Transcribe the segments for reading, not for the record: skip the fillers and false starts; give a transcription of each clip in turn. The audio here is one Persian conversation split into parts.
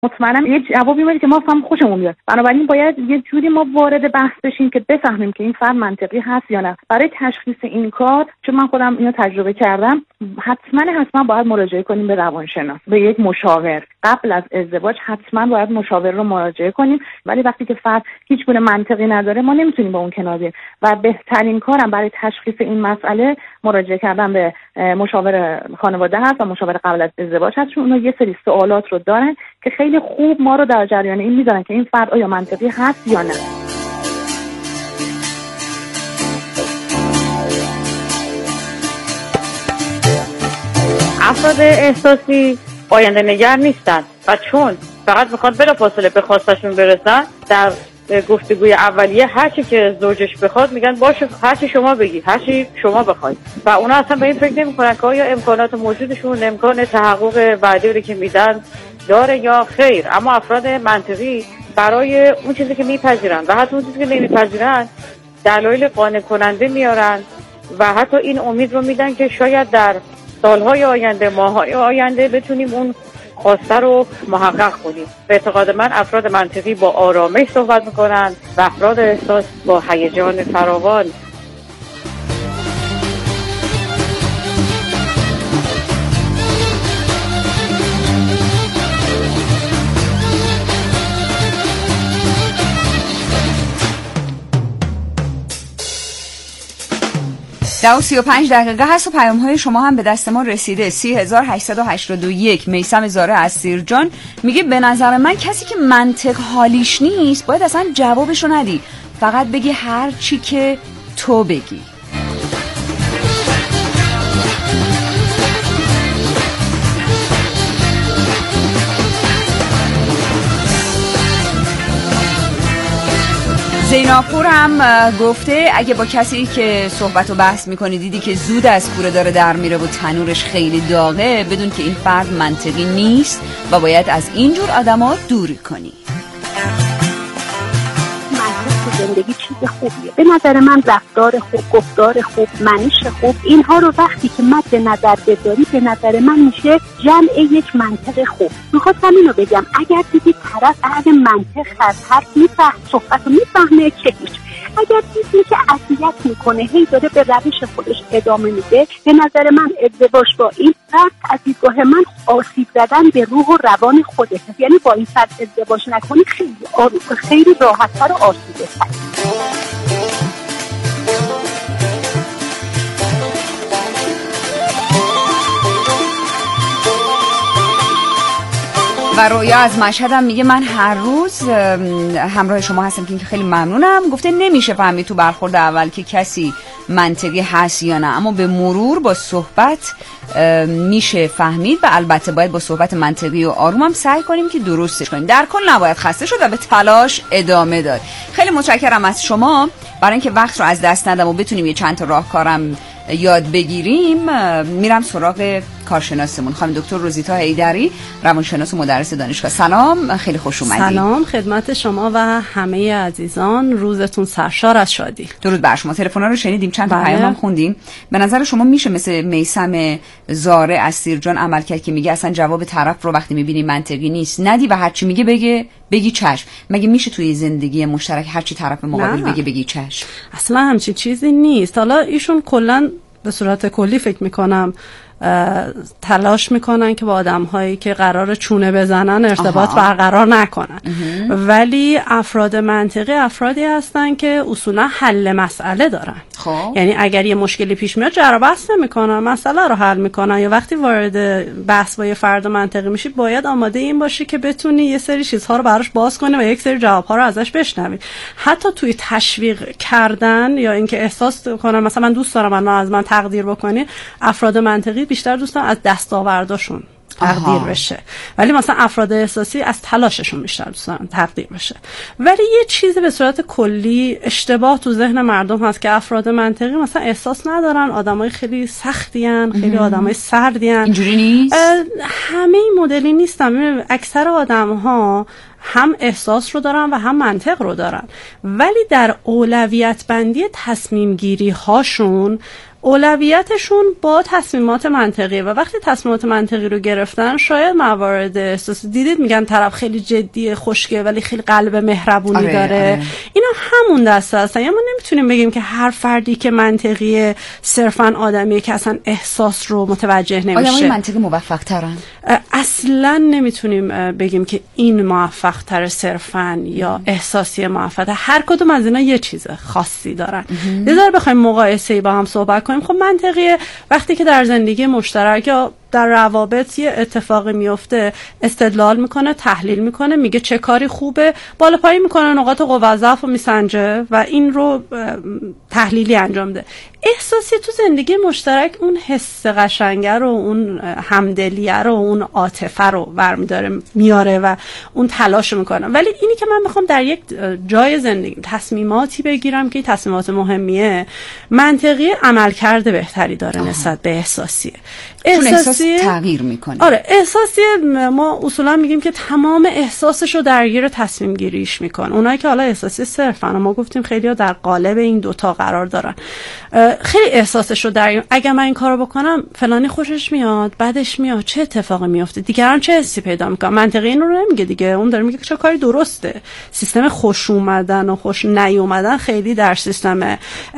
مطمئنم یه جوابی میده که ما هم خوشمون بیاد. بنابراین باید یه جوری ما وارد بحث بشیم که بفهمیم که این فرد منطقی هست یا نه. برای تشخیص این کار، چون من خودم اینو تجربه کردم، حتما باید مراجعه کنیم به روانشناس، به یک مشاور. قبل از ازدواج حتما باید مشاور رو مراجعه کنیم، ولی وقتی که فرد هیچ گونه منطقی نداره ما نمیتونیم با اون کنار بیاییم و بهترین کارم برای تشخیص این مسئله مراجعه کردن به مشاور خانواده هست و مشاور قبل از ازدواج هست، چون اونا یه سری سوالات رو دارن که خیلی خوب ما رو در جریان این میذارن که این فرد آیا منطقی هست یا نه. افراد احساسی آینده نگر نیستن و چون فقط میخواد بلافاصله به خواستشون برسن، در گفتگوی اولیه هر چی که زوجش بخواد میگن باشه، هر چی شما بگید، هر چی شما بخواید، و اونا اصلا به این فکر نمیکنن که آیا امکانات موجودشون امکان تحقق وعده رو که میدن داره یا خیر. اما افراد منطقی برای اون چیزی که میپذیرن و حتی اون چیزی که نمیپذیرن دلایل قانع کننده میارن و حتی این امید رو میدن که شاید در سالهای آینده، ماههای آینده بتونیم اون خواسته رو محقق کنیم. به اعتقاد من افراد منطقی با آرامش صحبت میکنن و افراد احساس با هیجان فراوان. در 35 دقیقه هست و پیام‌های شما هم به دست ما رسیده. 3881 میثم زاره از سیرجان میگه به نظر من کسی که منطق حالیش نیست باید اصلا جوابشو ندی، فقط بگی هر چی که تو بگی. زیناپور هم گفته اگه با کسی که صحبت و بحث میکنی دیدی که زود از کوره داره در میره و تنورش خیلی داغه، بدون که این فرد منطقی نیست و باید از اینجور آدما دوری کنی. زندگی چیز خوبیه. به نظر من رفتار خوب، گفتار خوب، منش خوب، اینها رو وقتی که مد نظر بذاری به نظر من میشه جمع یک منطق خوب. میخواستم اینو بگم اگر دیدی طرف اهل منطق هست، حرف میفهم، صحبت رو میفهمه، چه هیچ. اگر دیدی که اذیت میکنه، هی داره به روش خودش ادامه میده، به نظر من ازدواج با این فرد از دیدگاه من آسیب زدن به روح و روان خودت. یعنی با این فرد ازدواج نکنی خیلی راحت‌تر و آسوده‌تر. و رویا از مشهد هم میگه من هر روز همراه شما هستم که خیلی ممنونم. گفته نمیشه فهمید تو برخورد اول که کسی منطقی هست یا نه، اما به مرور با صحبت میشه فهمید و البته باید با صحبت منطقی و آروم هم سعی کنیم که درستش کنیم. در کل نباید خسته شد و به تلاش ادامه داد. خیلی متشکرم از شما. برای اینکه وقت رو از دست ندم و بتونیم یه چند تا راهکارم یاد بگیریم، میرم سراغ کارشناسمون خانم دکتر روزیتا حیدری، روانشناس و مدرس دانشگاه. سلام، خیلی خوش اومدید. سلام خدمت شما و همه عزیزان، روزتون سرشار از شادی. درود بر شما. تلفن‌ها رو شنیدیم، چند تا پیام هم خوندیم. به نظر شما میشه مثل میثم زاره از سیرجان عمل کرد که میگه اصلا جواب طرف رو وقتی میبینی منطقی نیست ندی و هرچی میگه بگی چشم؟ مگه میشه توی زندگی مشترک هرچی طرف مقابل بگی چشم؟ اصلا همچین چیزی نیست. حالا ایشون کلا به صورت کلی فکر میکنم تلاش میکنن که با آدم هایی که قرار چونه بزنن ارتباط برقرار نکنن. ولی افراد منطقی افرادی هستن که اصولا حل مسئله دارن. یعنی اگر یه مشکلی پیش میاد جر و بحث نمیکنن، مسئله رو حل میکنن. یا وقتی وارد بحث با یه فرد منطقی میشی باید آماده این باشی که بتونی یه سری چیزها رو براش باز کنی و یک سری جوابها رو ازش بشنوی. حتی توی تشویق کردن یا اینکه احساس کنن مثلا من دوست دارم از من تقدیر بکنی، افراد منطقی بیشتر دوستان از دستاورداشون تقدیر بشه، ولی مثلا افراد احساسی از تلاششون بیشتر دوستان تقدیر بشه. ولی یه چیزی به صورت کلی اشتباه تو ذهن مردم هست که افراد منطقی مثلا احساس ندارن، آدمای خیلی سختیان، خیلی آدمای سردیان. اینجوری نیست. همه این مدلی نیستن. اکثر آدم‌ها هم احساس رو دارن و هم منطق رو دارن، ولی در اولویت بندی تصمیم گیری هاشون اولویتشون با تصمیمات منطقی و وقتی تصمیمات منطقی رو گرفتن شاید موارد احساسی دیدید میگن طرف خیلی جدیه، خشکه ولی خیلی قلب مهربونی داره. اینا همون دسته هستن. یعنی ما نمیتونیم بگیم که هر فردی که منطقیه صرفا آدمیه که اصلا احساس رو متوجه نمیشه. آدمای منطقی موفق ترن؟ اصلا نمیتونیم بگیم که این موفق تر صرفا یا احساسی موفق. هر کدوم از اینا یه چیز خاصی دارن. بذار بخوایم مقایسه‌ای با هم صحبت کنیم. خب منطقیه وقتی که در زندگی مشترک یا در روابط یه اتفاقی میفته استدلال میکنه، تحلیل میکنه، میگه چه کاری خوبه، بالا پایین میکنه، نقاط قوت و ضعف رو میسنجه و این رو تحلیلی انجام ده. احساسی تو زندگی مشترک اون حس قشنگه رو، اون همدلیه رو، اون عاطفه رو برمیداره میاره و اون تلاش میکنه. ولی اینی که من میخوام در یک جای زندگی تصمیماتی بگیرم که تصمیمات مهمیه، منطقی عملکرد بهتری داره نسبت به احساسیه. احساسی تغییر میکنه. آره، احساسی ما اصولا میگیم که تمام احساسش رو درگیر تصمیم گیریش میکنه. اونایی که حالا احساسی صرفن، ما گفتیم خیلی‌ها در قالب این دوتا قرار دارن، خیلی احساسش رو درگیر، اگه من این کارو بکنم فلانی خوشش میاد، بعدش میاد، چه اتفاقی میفته، دیگران چه حسی پیدا میکنن. منطقی این رو نمیگه دیگه، اون داره میگه که چه کاری درسته. سیستم خوش اومدن و خوش نیومدن خیلی در سیستم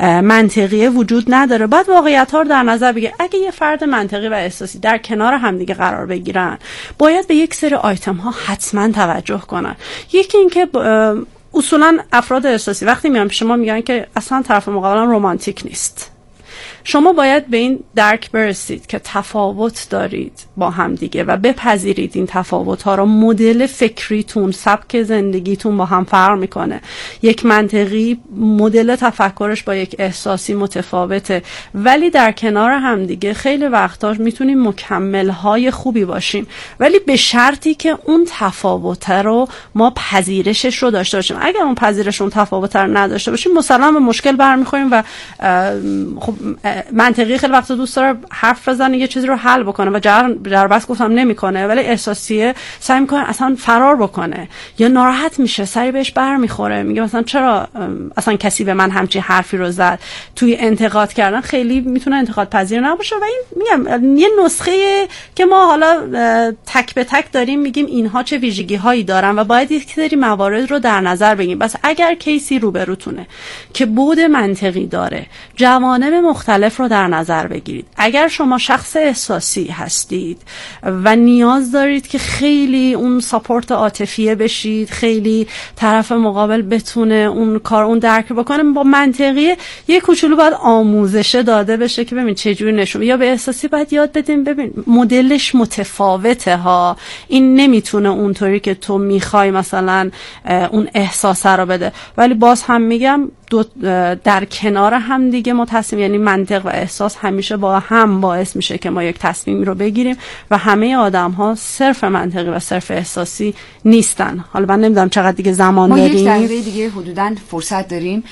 منطقی وجود نداره. بعد واقعیت ها رو در نظر بگیر. اگه یه فرد منطقی و احساسی در کنار هم دیگه قرار بگیرن، باید به یک سری آیتم ها حتما توجه کنن. یکی این که اصولا افراد احساسی وقتی میان پیش ما میگن که اصلا طرف مقابلم رمانتیک نیست. شما باید به این درک برسید که تفاوت دارید با هم دیگه و بپذیرید این تفاوت ها رو. مدل فکریتون، سبک زندگیتون با هم فرق میکنه. یک منطقی مدل تفکرش با یک احساسی متفاوته، ولی در کنار هم دیگه خیلی وقتا میتونیم مکمل های خوبی باشیم، ولی به شرطی که اون تفاوت رو ما پذیرشش رو داشته باشیم. اگر اون پذیرش اون تفاوت رو نداشته باشیم، مثلا به مشکل برمیخوریم و خب منطقی خیلی وقتا دوست داره حرف بزنه، یه چیزی رو حل بکنه و در بس گفتم نمیکنه، ولی احساسیه سعی میکنه اصلا فرار بکنه یا ناراحت میشه، سری بهش برمیخوره، میگه مثلا چرا اصلا کسی به من همچین حرفی رو زد. توی انتقاد کردن خیلی میتونه انتقاد پذیر نباشه و این میگم یه نسخه که ما حالا تک به تک داریم میگیم اینها چه ویژگی هایی دارن و باید یک سری موارد رو در نظر بگیریم. بس اگر کیسی روبروتونه که بود منطقی داره، جوانب مختلف رو در نظر بگیرید. اگر شما شخص احساسی هستید و نیاز دارید که خیلی اون ساپورت عاطفیه بشید، خیلی طرف مقابل بتونه اون کار اون درک بکنه، با منطقی یه کوچولو باید آموزش داده بشه که ببین چه جوری نشون، یا به احساسی باید یاد بدیم ببین مدلش متفاوته ها، این نمیتونه اونطوری که تو میخوای مثلا اون احساس رو بده. ولی باز هم میگم در کنار هم دیگه ما تصمیم، یعنی منطق و احساس همیشه با هم باعث میشه که ما یک تصمیمی رو بگیریم و همه آدم ها صرف منطقی و صرف احساسی نیستن. حالا من نمیدونم چقدر دیگه زمان داریم، ما یک دقیقه دیگه حدوداً فرصت داریم.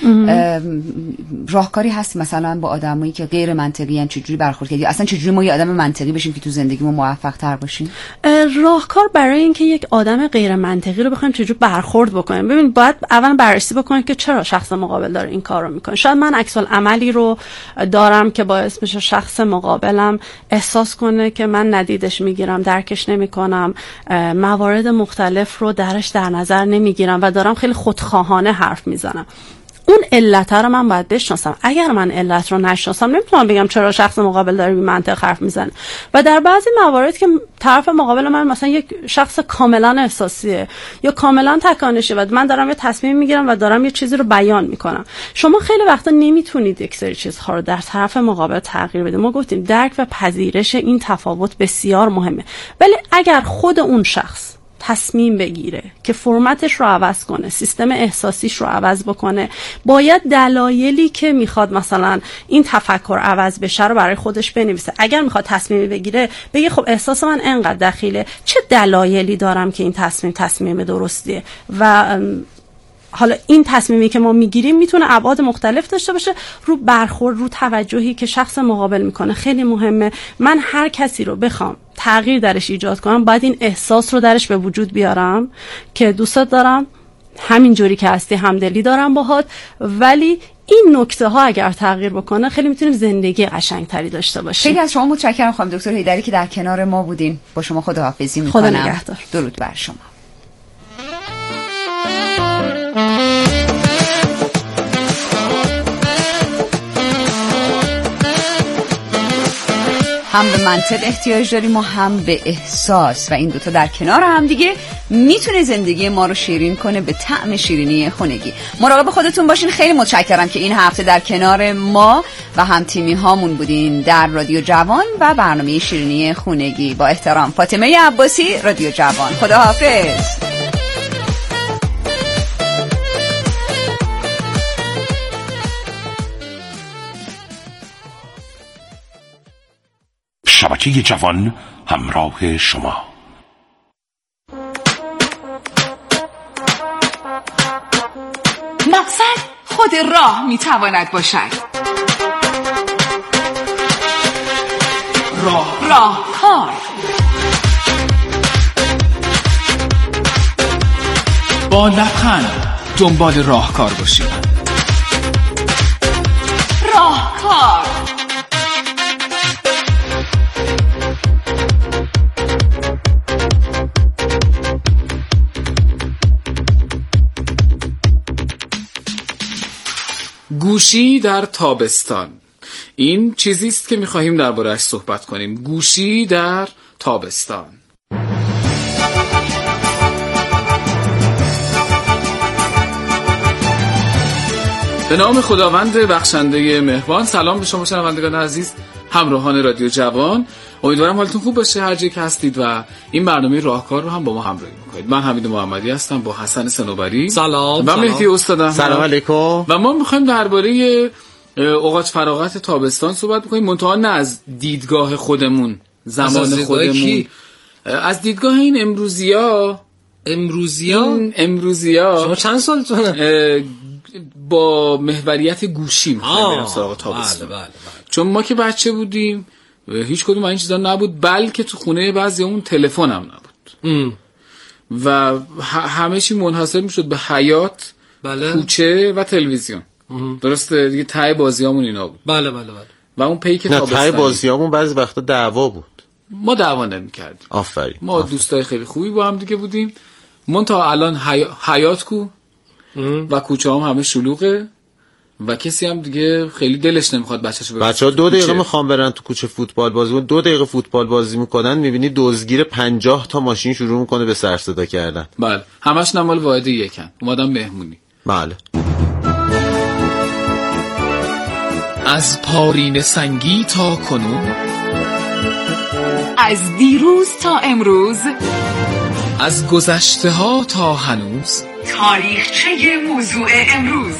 راهکاری هست مثلا با آدمایی که غیر منطقی ان چجوری برخورد کنیم؟ اصلا چجوری ما یه آدم منطقی بشیم که تو زندگیمون موفق تر باشیم؟ راهکار برای اینکه یک آدم غیر منطقی رو بخوایم چجوری برخورد بکنیم، ببین باید اول بررسی بکنیم که چرا شخص مقابل داره این کار رو میکنه. شاید من عکس العملی رو دارم که باعث میشه شخص مقابلم احساس کنه که من ندیدش میگیرم، درکش نمیکنم، موارد مختلف رو درش در نظر نمیگیرم و دارم خیلی خودخواهانه حرف میزنم. اون علت رو من باید بشناسم. اگر من علت رو نشناسم نمیتونم بگم چرا شخص مقابل داره بی منطق حرف میزنه. و در بعضی موارد که طرف مقابل من مثلا یک شخص کاملا احساسیه یا کاملا تکانشه و من دارم یه تصمیم میگیرم و دارم یه چیزی رو بیان میکنم، شما خیلی وقتا نمیتونید یک سری چیزها رو در طرف مقابل تغییر بدید. ما گفتیم درک و پذیرش این تفاوت بسیار مهمه. ولی اگر خود اون شخص تصمیم بگیره که فرمتش رو عوض کنه، سیستم احساسیش رو عوض بکنه، باید دلایلی که میخواد مثلا این تفکر عوض بشه رو برای خودش بنویسه. اگر میخواد تصمیم بگیره بگه خب احساس من انقدر دخیله، چه دلایلی دارم که این تصمیم درستیه و حالا این تصمیمی که ما میگیریم میتونه ابعاد مختلف داشته باشه. رو برخورد، رو توجهی که شخص مقابل میکنه خیلی مهمه. من هر کسی رو بخوام تغییر درش ایجاد کنم باید این احساس رو درش به وجود بیارم که دوستت دارم، همین جوری که هستی، همدلی دارم باهات، ولی این نکته ها اگر تغییر بکنه خیلی میتونیم زندگی قشنگتری داشته باشیم. خیلی از شما متشکرم خانم دکتر حیدری که در کنار ما بودین. با شما خداحافظی میکنم. خدا نگهدار. درود بر شما. هم به منطق احتیاج داریم و هم به احساس، و این دوتا در کنار هم دیگه میتونه زندگی ما رو شیرین کنه به طعم شیرینی خونگی. مراقب خودتون باشین. خیلی متشکرم که این هفته در کنار ما و هم تیمی هامون بودین در رادیو جوان و برنامه شیرینی خونگی. با احترام، فاطمه عباسی، رادیو جوان. خداحافظ. شبکه جوان همراه شما. مقصد خود راه میتواند باشد. راهکار. با لبخند دنبال راهکار باشید. راهکار. گوشی در تابستان. این چیزی است که می‌خواهیم درباره‌اش صحبت کنیم. گوشی در تابستان. به نام خداوند بخشنده مهربان. سلام به شما شنوندگان عزیز، همراهان رادیو جوان. امیدوارم حالتون خوب باشه هر جایی که هستید و این برنامه راهکار رو هم با ما همراهی میکنید. من حمید محمدی هستم با حسن صنوبری. سلام. و مهدی استاد. سلام علیکم. و ما میخوایم درباره اوقات فراغت تابستان صحبت بکنیم، منتها نه از دیدگاه خودمون، زمان خودمون، از دیدگاه این امروزیا. شما چند سالتونه؟ با محوریت گوشی میخوایم بریم سراغ تابستان. بله. چون ما که بچه بودیم هیچ کدوم این چیزا نبود، بلکه تو خونه بعضیامون تلفن هم نبود و همه چی منحصر میشد به حیاط، بله. کوچه و تلویزیون. درسته دیگه. ته بازیامون اینا بود. بله. و اون پیک نه، تابستان ته بازیامون بعضی وقتا دعوا بود. ما دعوا نمی‌کردیم. آفرین. ما دوستای خیلی خوبی با هم دیگه بودیم. منتها الان حیاط کو و کوچه هم همه شلوغه و کسی هم دیگه خیلی دلش نمیخواد بچه‌شو ببره. بچه‌ها 2 دقیقه میخوان برن تو کوچه فوتبال بازی کنن، 2 دقیقه فوتبال بازی میکنن، میبینی دزدگیر 50 تا ماشین شروع میکنه به سر صدا کردن. بله، همش نمال واحد یکن. اومدم مهمونی. بله. از پارین سنگی تا کنون، از دیروز تا امروز، از گذشته ها تا هنوز، تاریخچه موضوع امروز.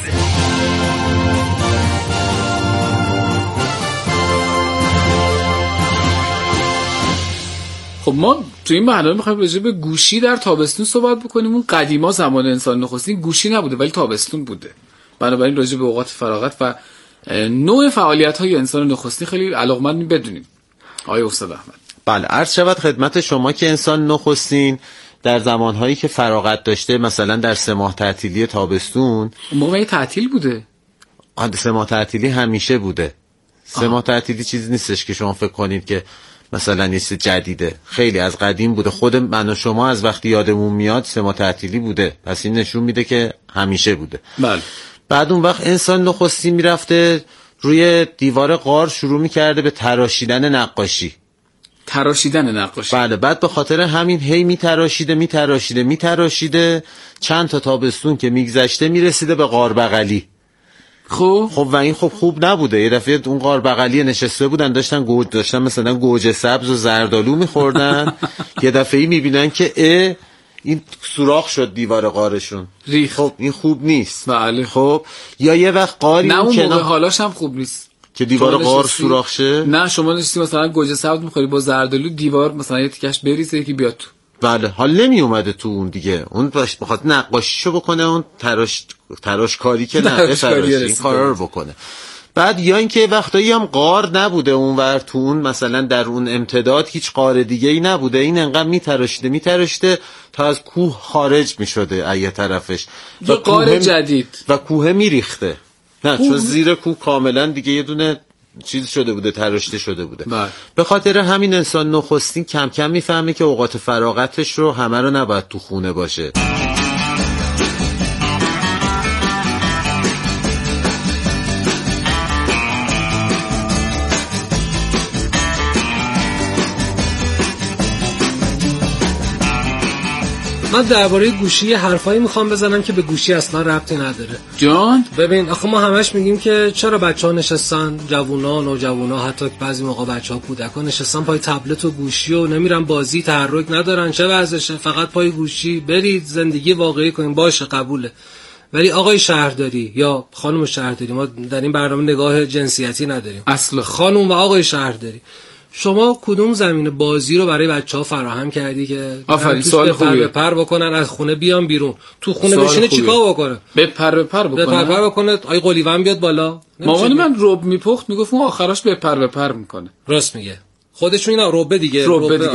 خب ما تو این برنامه می‌خوایم راجع به گوشی در تابستون صحبت بکنیم. اون قدیما زمان انسان نخستین گوشی نبوده ولی تابستون بوده. بنابراین راجع به اوقات فراغت و نوع فعالیت‌های انسان نخستین خیلی علاقمندیم بدونیم. آقای استاد احمد. بله، عرض شود خدمت شما که انسان نخستین در زمانهایی که فراغت داشته، مثلا در 3 ماه تعطیلی تابستون، اون موقع تعطیل بوده. 3 ماه تعطیلی همیشه بوده. 3 ماه تعطیلی چیزی نیستش که شما فکر کنید که مثلا یه چیز جدیده. خیلی از قدیم بوده. خود من و شما از وقتی یادمون میاد 3 ماه تعطیلی بوده. پس این نشون میده که همیشه بوده. بله. بعد اون وقت انسان نخستین میرفته روی دیوار غار شروع میکرده به تراشیدن نقاشی. بله. بعد به خاطر همین هی میتراشیده چند تا تابستون که میگذشته میرسیده به غار بغلی. خب و این خوب نبوده. یه دفعه اون غار بغلی نشسته بودن داشتن مثلا گوجه سبز و زردآلو میخوردن یه دفعه میبینن که این سوراخ شد دیوار غارشون. خب این خوب نیست. بله. خب یا یه وقت غاری نه اون موقع حالاش هم خوب نیست که دیوار غار سوراخ شه. نه شما نشستی مثلا گوجه سبز میخوری با زردآلو، دیوار مثلا یه تیکش بریزه یکی بیاد تو. بله، حال نمی اومده تو اون دیگه. اون بخواد نقاشیشو بکنه، اون تراش کاری که نه این کارا رو بکنه. بعد یا اینکه وقتایی هم غار نبوده اونور تو اون مثلا در اون امتداد هیچ غار دیگه ای نبوده، این انقدر میتراشته تا از کوه خارج میشده ایه طرفش و غار جدید و کوه میریخته. نه چون زیر کوه کاملا دیگه یه دونه چیز شده بوده، تراشته شده بوده. به خاطر همین انسان نخستین کم کم میفهمه که اوقات فراغتش رو همه رو نباید تو خونه باشه. من درباره گوشی حرفایی میخوام بزنم که به گوشی اصلا ربطی نداره. جان ببین آخه ما همش میگیم که چرا بچه‌ها نشستن، جوونا، نوجوانا، حتی بعضی موقع بچه‌ها کودک‌ها نشستن پای تبلت و گوشی و نمیرن بازی، تحرک ندارن، چه وضعشه؟ فقط پای گوشی. برید زندگی واقعی کنین، باشه قبوله. ولی آقای شهرداری یا خانم شهرداری، ما در این برنامه نگاه جنسیتی نداریم، اصلا خانم و آقای شهرداری، شما کدوم زمین بازی رو برای بچه‌ها فراهم کردی که سوال خوبیه بپر بکنن، از خونه بیان بیرون، تو خونه بشینه چیکار بکنه؟ بپر بکنه. آی قلیون بیاد بالا. مامان من رب میپخت میگفت اون آخرش بپر میکنه. راست میگه. خودشون اینا ربه دیگه.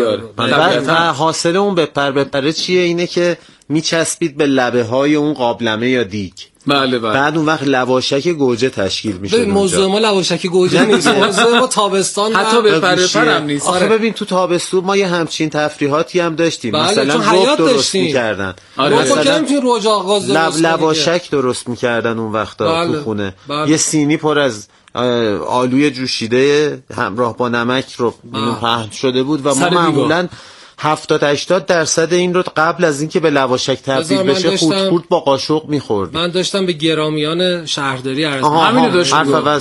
و حاصل اون بپر چیه؟ اینه که میچسبید به لبه های اون قابلمه یا دیگ. بله. بعد اون وقت لواشک گوجه تشکیل میشه. موضوع ما لواشک گوجه نیست، موضوع ما تابستان حتی به پر هم نیست. آخه ببین تو تابستون ما یه همچین تفریحاتی هم داشتیم. مثلا رب درست میکردن، مثلا روج آغاز لواشک درست میکردن اون وقتا تو خونه. یه سینی پر از آلوی جوشیده همراه با نمک رو پهن شده بود و ما معمولاً 70-80% این رو قبل از اینکه به لواشک تبدیل بشه خورد با قاشق می‌خوردیم. من داشتم به گرامیان شهرداری عرض همین داشت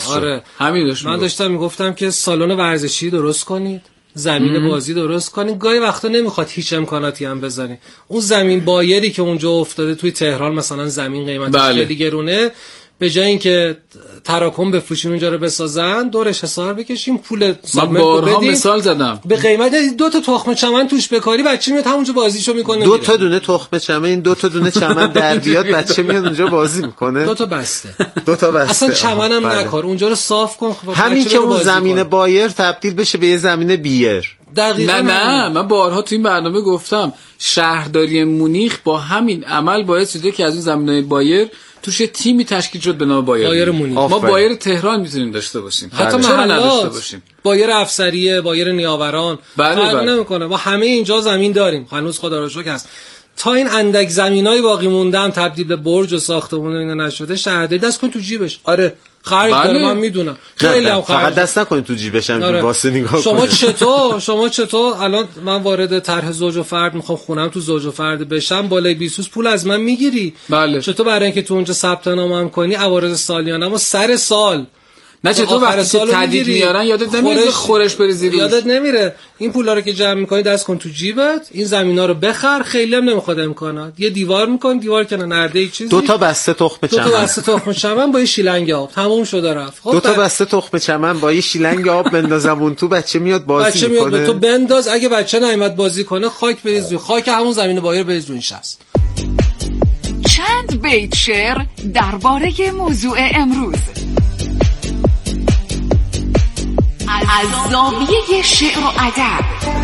من داشتم میگفتم که سالن ورزشی درست کنید، زمین بازی درست کنید. گاهی وقتا نمیخواد هیچ امکاناتی هم بزنید. اون زمین بایری که اونجا افتاده توی تهران مثلا زمین قیمتش خیلی گرونه، به جای اینکه تراکم بفروشین اونجا رو بسازن، دورش حصار بکشیم، پول سالمنت رو بدیم. مثال زدم به قیمت 2 تا تخم چمن توش بکاری، بچه میاد همونجا بازیشو میکنه. 2 تا دونه تخم چمن، این 2 تا دونه چمن در بیاد بچه میاد اونجا بازی میکنه. 2 تا بسته اصلا چمنم نکار، اونجا رو صاف کن. همین که اون زمین بایر تبدیل بشه به یه زمین بیر. نه من بارها تو این برنامه گفتم شهرداری مونیخ با همین عمل باعث شده که از اون زمینای بایر توش تیمی تشکیل شد به نام بایر مونیخ. ما بایر تهران میتونیم داشته باشیم، حتی چرا نداشته باشیم؟ بایر افسریه، بایر نیاوران، فرق نمیکنه. ما همه اینجا زمین داریم، هنوز خدا رو شکر هست. تا این اندک زمینای باقی مونده هم تبدیل به برج و ساختمون اینا نشده، شهرداری دست کن تو جیبش. آره خرج داره، من میدونم خیلی هم فقط دست نکنید تو جیبش هم واسه نگاه شما چطور الان من وارد طرح زوج و فرد میخوام خونم تو زوج و فرد بشم، بالای 20 پول از من میگیری. چطور برای اینکه تو اونجا ثبت نام هم کنی عوارض سالیانه‌مو سر سال نه چطور وقتی که تدید میارن یادت نمیره خورش بریزی روش؟ یادت نمیره این پولا رو که جمع میکنی دست کن تو جیبت، این زمینا رو بخر، خیلی هم نمیخواد امکانات، یه دیوار میکن، دیوار کنه نرده ای چیزی، 2 تا بسته تخم چمن با یه شیلنگ آب، تموم شده رفت. 2 تا بسته تخم چمن با یه شیلنگ آب بندازم اون تو، بچه میاد بازی میکنه. بچه میاد تو بنداز، اگه بچه نیامد بازی کنه خاک بریز روی خاک همون زمین بایر بریز روی نشست. چند بیت شعر درباره موضوع امروز از زاویه شعر و ادب.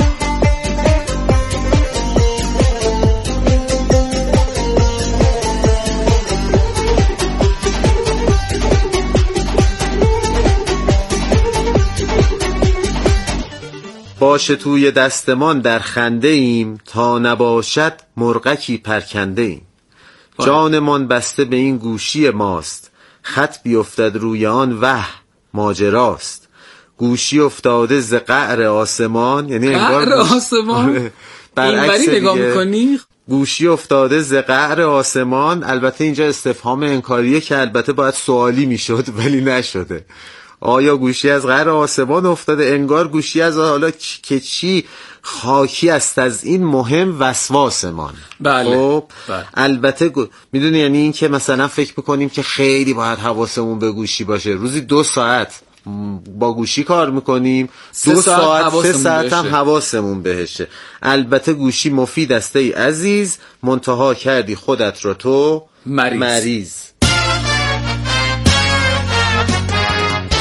باشه توی دستمان در خنده ایم، تا نباشد مرغکی پرکنده ایم. جانمان بسته به این گوشی ماست، خط بیفتد روی آن وح ماجراست. گوشی افتاده ز قعر آسمان، یعنی قعر آسمان برعکس نگاه میکنی. گوشی افتاده ز قعر آسمان، البته اینجا استفهام انکاریه که البته باید سوالی میشد ولی نشده. آیا گوشی از قعر آسمان افتاده؟ انگار گوشی از حالا که چی خاکی است از این مهم وسواسمان. بله. البته میدونی یعنی این که مثلا فکر میکنیم که خیلی باید حواسمون به گوشی باشه، روزی 2 ساعت با گوشی کار میکنیم، 2 ساعت 3 ساعت هم حواسمون بهشه. البته گوشی مفید است ای عزیز، منتها کردی خودت رو تو مریض.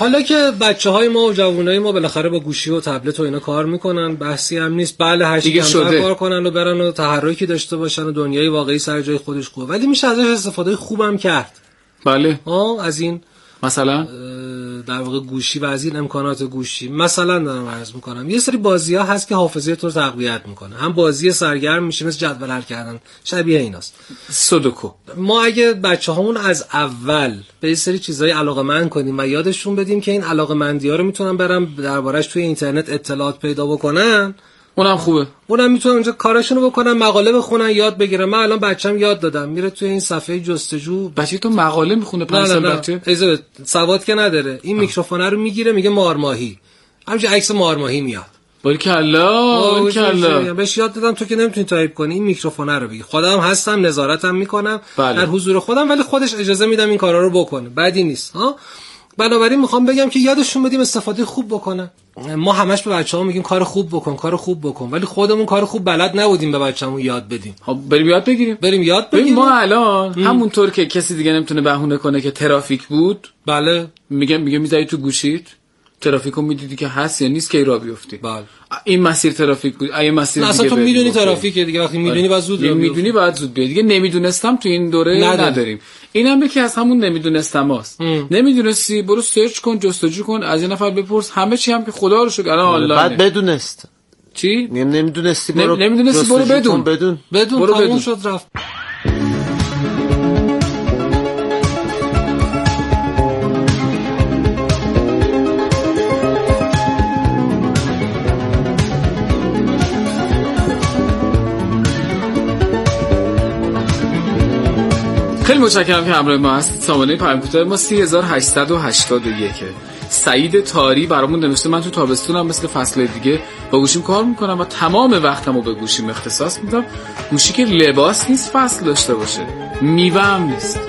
حالا که بچه‌های ما و جوانای ما بالاخره با گوشی و تبلت و اینا کار میکنن، بحثی هم نیست. بله هر چی کار کنن و برن و تحرکی داشته باشن و دنیای واقعی سر جای خودش خوبه، ولی میشه ازش استفاده خوبم کرد. بله از این مثلا در واقع گوشی و از این امکانات گوشی مثلا دارم عرض میکنم یه سری بازی‌ها هست که حافظه تو رو تقویت میکنه، هم بازی سرگرم میشه مثل جدول حل کردن، شبیه ایناست سودوکو. ما اگه بچه‌هامون از اول به یه سری چیزای علاقه‌مند کنیم و یادشون بدیم که این علاقه‌مندی‌ها رو میتونن برن دربارش توی اینترنت اطلاعات پیدا بکنن، اونم خوبه. اونم میتونن اونجا کاراشونو بکنن، مقاله بخونن، یاد بگیرن. من الان بچه‌م یاد دادم میره توی این صفحه جستجو. بچه تو مقاله میخونه 5 سال بچه؟ سواد که نداره. این میکروفون رو میگیره میگه مارماهی. همینجوری عکس مارماهی میاد. باریکلا. بهش یاد دادم تو که نمیتونی تایپ کنی، این میکروفون رو بگی. خودم هستم نظارتم میکنم در حضور خودم، ولی خودش اجازه میدم این کارا رو بکنه. بعدی نیست. بنابراین میخوام بگم که یادشون بدیم استفاده خوب بکنن. ما همش به بچه‌ها میگیم کار خوب بکن، ولی خودمون کار خوب بلد نبودیم به بچه‌مون یاد بدیم. بریم یاد بگیریم. ما الان همونطور که کسی دیگه نمیتونه بهونه کنه که ترافیک بود، بله میگه میذاری تو گوشیت ترافیکو میدیدی که هست یا نیست که راه بیفتی. بله این مسیر ترافیک بود، این مسیر دیگه. اصلا تو میدونی ترافیکه دیگه، وقتی میدونی بعد زود میدونی بعد زود بیای. دیگه نمیدونستم تو این دوره نداریم. اینم یکی از همون نمیدونستماست. نمیدونستی برو سرچ کن، جستجو کن، از این نفر بپرس، همه چی هم که خدا رو شکر الان آنلاینه. بعد بدونست چی؟ نمیدونستی برو بدون تموم شد رفت. خیلی متشکرم که همراه ما هستید. سامانه پیام کوتاه ما 3881. سعید تاری برامون نوشته من تو تابستونم مثل فصل دیگه با گوشیم کار میکنم و تمام وقتمو به گوشیم اختصاص میدم. گوشی که لباس نیست فصل داشته باشه، میوه هم نیست.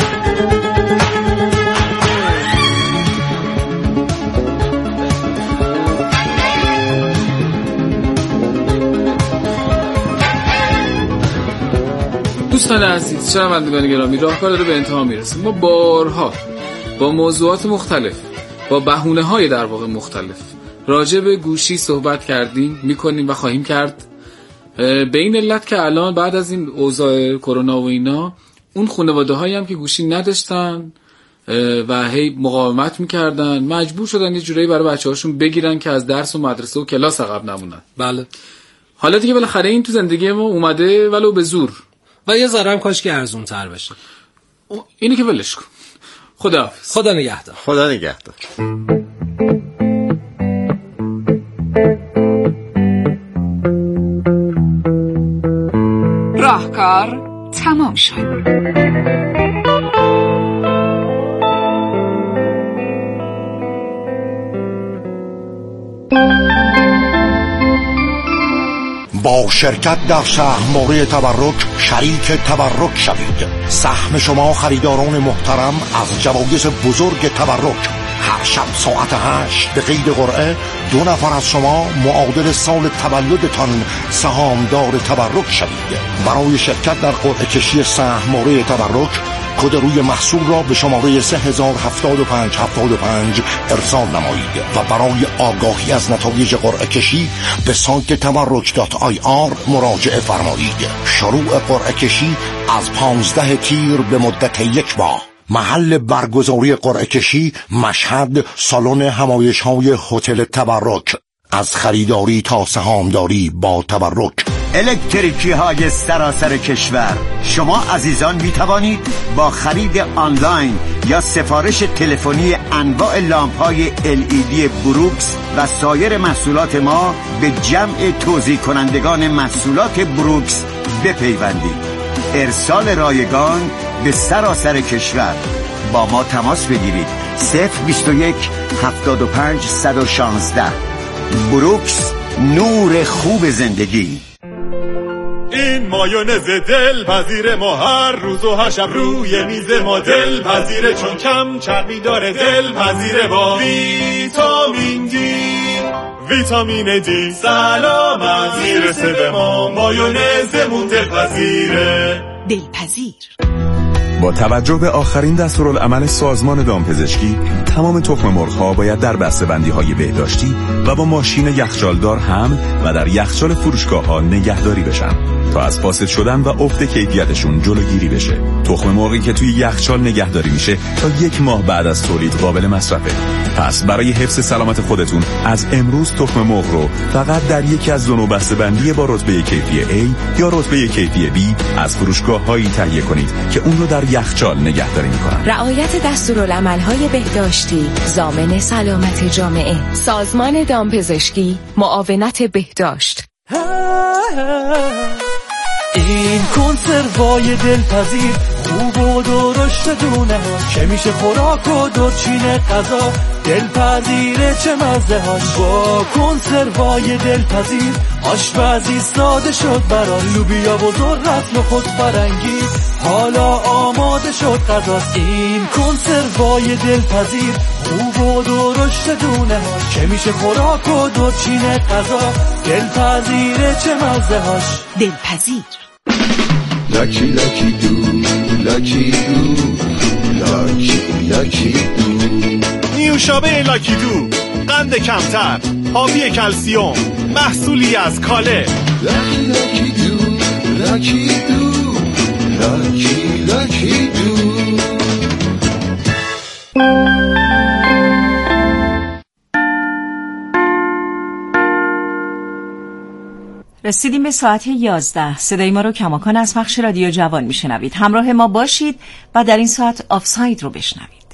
دوستان عزیز، شنوندگان گرامی، راهکار داره به انتها میرسه. ما بارها با موضوعات مختلف، با بهونه‌های در واقع مختلف راجع به گوشی صحبت کردیم، میکنیم و خواهیم کرد. به این علت که الان بعد از این اوضاع کرونا و اینا، اون خانواده‌هایی هم که گوشی نداشتن و هی مقاومت میکردن، مجبور شدن یه جورایی برای بچه‌هاشون بگیرن که از درس و مدرسه و کلاس عقب نمونن. بله. حالا دیگه بالاخره این تو زندگی ما اومده، ولو به زور، و یه ذره هم کاش که ارزون تر بشه. اینی که ولش کن. خداحافظ. خدا نگهدار. راهکار تمام شد. با شرکت در سهم‌موری تبرک شریک تبرک شوید. سهم شما خریداران محترم از جوایز بزرگ تبرک. هر شب ساعت 8 به قید قرعه 2 نفر از شما معادل سال تولدتان سهامدار تبرک شوید. برای شرکت در قرعه کشی سهم‌موری تبرک کد روی محصول را به شماره 307575 ارسال نمایید و برای آگاهی از نتایج قرعه کشی به سایت tabarruk.ir مراجعه فرمایید. شروع قرعه کشی از 15 تیر به مدت 1 ماه. محل برگزاری قرعه کشی مشهد، سالن همایش‌های هتل تبرک. از خریداری تا سهامداری با تبرک. الکتریکی های سراسر کشور، شما عزیزان می توانید با خرید آنلاین یا سفارش تلفنی انواع لامپ های LED بروکس و سایر محصولات ما به جمع توزیع کنندگان محصولات بروکس بپیوندید. ارسال رایگان به سراسر کشور. با ما تماس بگیرید. 021 75 116. بروکس، نور خوب زندگی. این مایونز دلپذیر ما هر روز و هر شب روی میز ما دلپذیره، چون کم چربی داره، دلپذیره با ویتامین دی. ویتامین دی سلامت میرسه به ما، مایونزمون دلپذیره. دلپذیر با توجه به آخرین دستورالعمل سازمان دامپزشکی، تمام تخم مرغ‌ها باید در بسته‌بندی‌های بهداشتی و با ماشین یخچالدار حمل و در یخچال فروشگاه‌ها نگهداری بشن تا از فاسد شدن و افت کیفیتشون جلوگیری بشه. تخم مرغی که توی یخچال نگهداری میشه تا 1 ماه بعد از تولید قابل مصرفه. پس برای حفظ سلامت خودتون از امروز تخم مرغ رو فقط در یکی از دو نوع بسته‌بندی با رتبه کیفی A یا رتبه کیفی B از فروشگاه‌هایی تهیه کنید که اون رو در یخچال نگهداری می‌کنن. رعایت دستورالعمل‌های بهداشتی ضامن سلامت جامعه. سازمان دامپزشکی، معاونت بهداشت. این کنسروای دلپذیر خوب و درشت دونه ها که میشه خوراک و دورچین غذا دلپذیره چه مزه هاش. با کنسروای دلپذیر آشپزی ساده شد برای لوبیا و ذرت نخود فرنگی حالا آماده شد غذاست. این کنسروای دلپذیر خوب و درشت دونه ها که میشه خوراک و دورچین غذا دلپذیره چه مزه هاش. دلپذیر لکی لکی دو لکی دو لکی لکی دو. نیوشابه لاکی دو، قند کمتر، حاوی کلسیوم، محصولی از کاله. لکی لکی دو لکی دو لکی لکی دو. رسیدیم به ساعت 11. صدای ما رو کماکان از پخش رادیو جوان میشنوید. همراه ما باشید و در این ساعت آفساید رو بشنوید.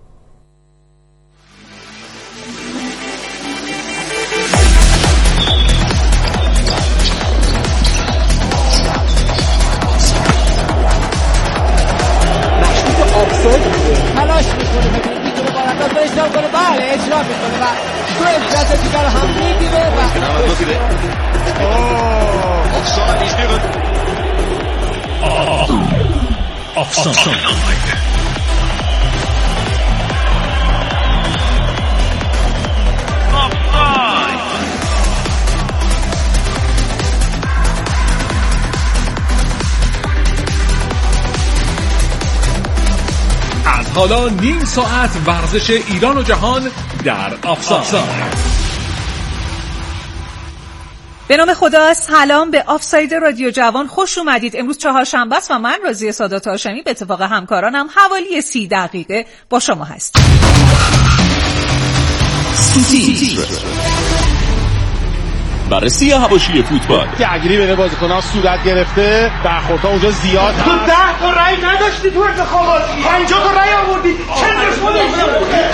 تلاش میکنه میتونه بارنداز رو اشتراف کنه. بله اشتراف میکنه و تو امتیاز دیگر هم میگیره و offside is given. Offside. از حالا نیم ساعت ورزش ایران و جهان در آفساید. به نام خدا، سلام به آفساید رادیو جوان، خوش اومدید. امروز چهارشنبه است و من رازیه سادات هاشمی به اتفاق همکارانم حوالی 30 دقیقه با شما هستم. بررسی حواشی فوتبال. درگیری بین بازیکن‌ها صورت گرفته، برخوردها اونجا زیاد. تو 10 تا رأی نداشتی تو انتخابات، 50 تا رأی آوردی. چه دشمنی؟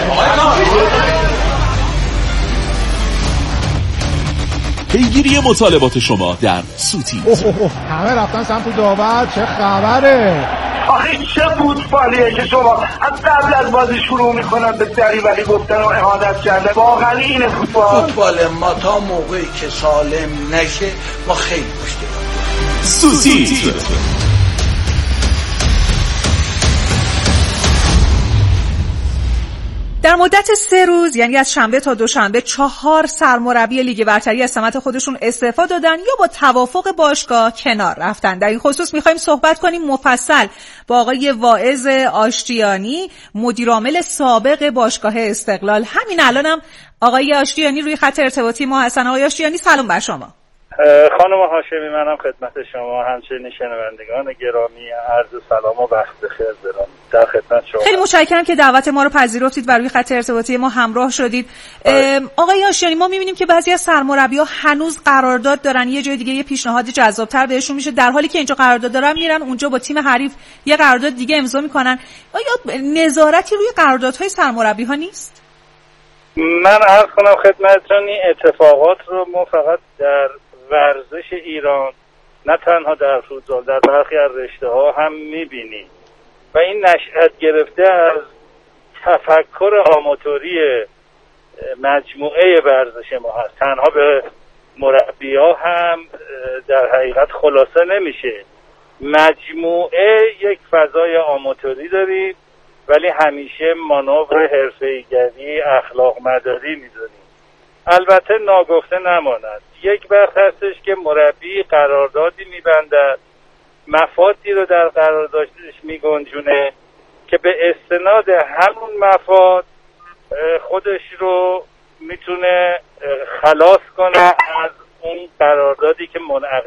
پیگیری مطالبات شما در سوتی. همه رفتن سمت داور، چه خبره؟ آخه چه فوتبالیه که شما از قبل از بازی شروع میکنن به دریوری گفتن و اهانت کردن. واقعا اینه فوتبال ما تا موقعی که سالم نشه ما خیلی مشکل داریم. سوتی. در مدت 3 روز، یعنی از شنبه تا دوشنبه، 4 سرمربی لیگ برتری از سمت خودشون استعفا دادن یا با توافق باشگاه کنار رفتن. در این خصوص میخوایم صحبت کنیم مفصل با آقای واعظ آشتیانی، مدیرعامل سابق باشگاه استقلال. همین الانم آقای آشتیانی روی خط ارتباطی ما هستن. آقای آشتیانی سلام بر شما. خانم هاشمی، منم خدمت شما همچنین شنوندگان گرامی عرض سلام و وقت بخیر دارم. در خدمت شما. خیلی متشکرم که دعوت ما رو پذیرفتید و روی خط ارتباطی ما همراه شدید. آقای آشتیانی، ما می‌بینیم که بعضی از سرمربی‌ها هنوز قرارداد دارن، یه جای دیگه یه پیشنهاد جذاب‌تر بهشون میشه، در حالی که اینجا قرارداد دارن میرن اونجا با تیم حریف یه قرارداد دیگه امضا میکنن. آیا نظارتی روی قراردادهای سرمربی‌ها نیست؟ من عرض کنم خدمتتون این اتفاقات رو ما فقط در ورزش ایران، نه تنها در فوتبال، در برخی از رشته‌ها هم می‌بینیم و این نشأت گرفته از تفکر آماتوری مجموعه ورزش ما هست. تنها به مربی‌ها هم در حقیقت خلاصه نمیشه. مجموعه یک فضای آماتوری داریم ولی همیشه مانور حرفه‌ایگری، اخلاق مداری می‌داریم. البته ناگفته نماند یک وقت هستش که مربی قراردادی می‌بندد، مفادی رو در قراردادش میگنجونه که به استناد همون مفاد خودش رو میتونه خلاص کنه از اون قراردادی که منعقد